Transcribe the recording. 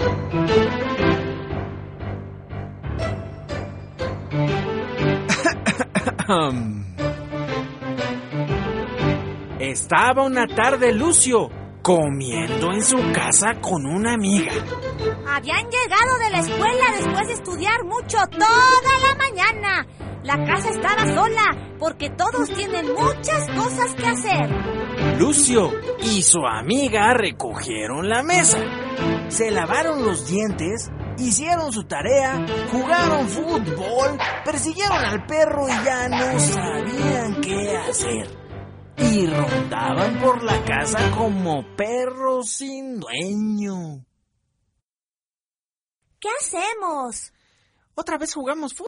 Estaba una tarde Lucio comiendo en su casa con una amiga. Habían llegado de la escuela después de estudiar mucho toda la mañana. La casa estaba sola porque todos tienen muchas cosas que hacer. Lucio y su amiga recogieron la mesa, se lavaron los dientes, hicieron su tarea, jugaron fútbol, persiguieron al perro y ya no sabían qué hacer. Y rondaban por la casa como perros sin dueño. ¿Qué hacemos? Otra vez jugamos fútbol.